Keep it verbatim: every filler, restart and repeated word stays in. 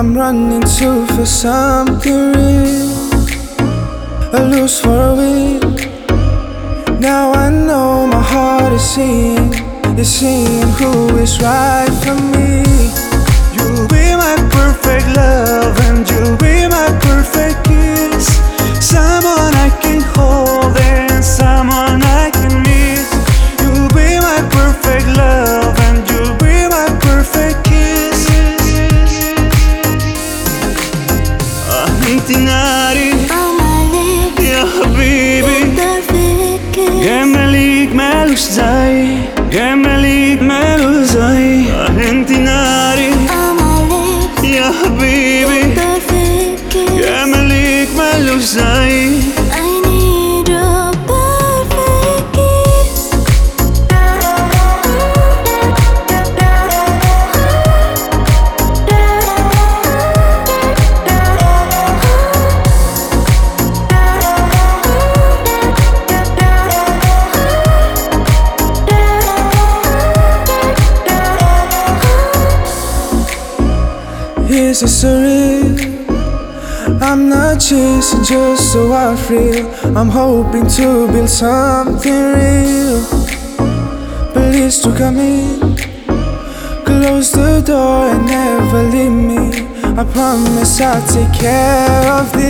I'm running to for something real. I lose for a week. Now I know my heart is seeing, is seeing who is right for me. You'll be my perfect love and you'll be my perfect kiss. Someone I can hold and someone I can miss. You'll be my perfect love and you'll be my perfect kiss. أنت ناري يا حبيبي، جمالك مالوش زي، جمالك مالوش زي. أنت ناري يا حبيبي، جمالك مالوش زي. Here's a story. I'm not chasing just so I feel. I'm hoping to build something real. Please to come in, close the door and never leave me. I promise I'll take care of this.